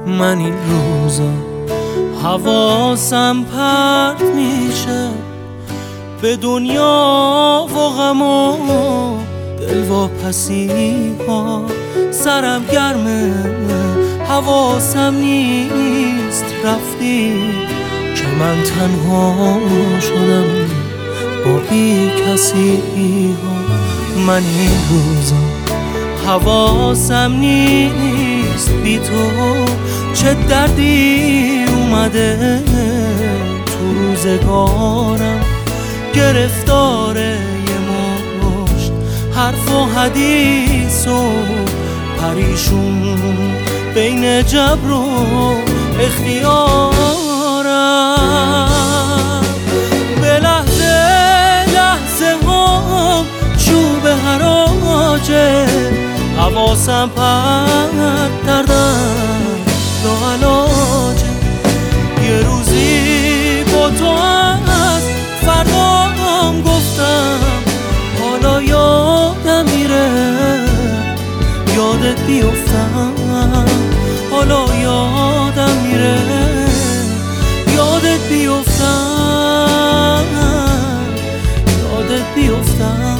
من این روزا حواسم پرت میشه به دنیا و غم و دلواپسی ها. سرم گرمه حواسم نیست رفتی که من تنها شدم با بی کسی ها. من این روزا حواسم نیست بی تو چه دردی اومده تو روزگارم. گرفتار یه مشت حرف و حدیث و پریشون بین جبر و اختیارم. به لحظه لحظه هم چوب حراجه حواسم پرت کردم لاعلاجه. یه روزی با تو از فردام گفتم حالا یادم میره یادت بیفتم. حالا یادم میره یادت بیفتم یادت بیفتم.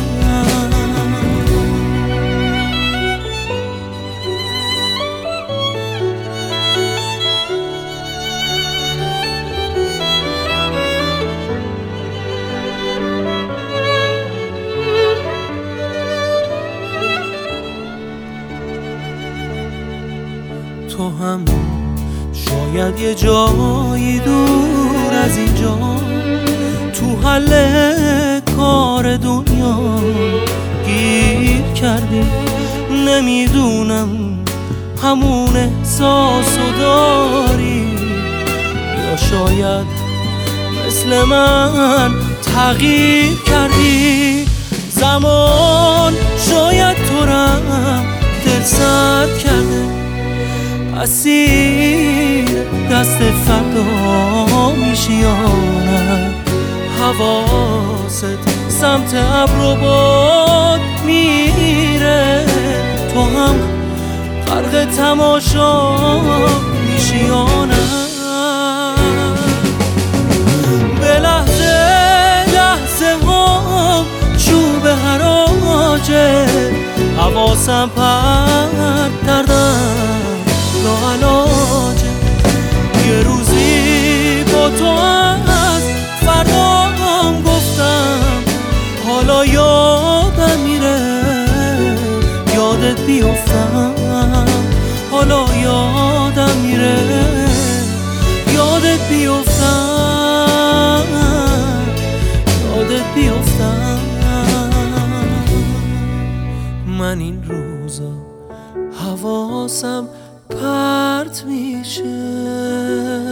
تو هم شاید یه جایی دور از اینجا تو حل کار دنیا گیر کردی. نمیدونم همون احساسو داری یا شاید مثل من تغییر کردی. زمان شاید تو رم دل سرد کرده اسیر دست فردا میشی یا نه. حواست سمت ابر و باد میره تو هم غرق تماشا میشی یا نه. به لحظه لحظه هم چوب حراجه حواسم پرت کردم لاعلاجه. یه روزی با تو از فردام گفتم حالا یادم میره یادت بیفتم. حالا یادم میره یادت بیفتم یادت بیفتم. من این روزا حواسم پرت میشه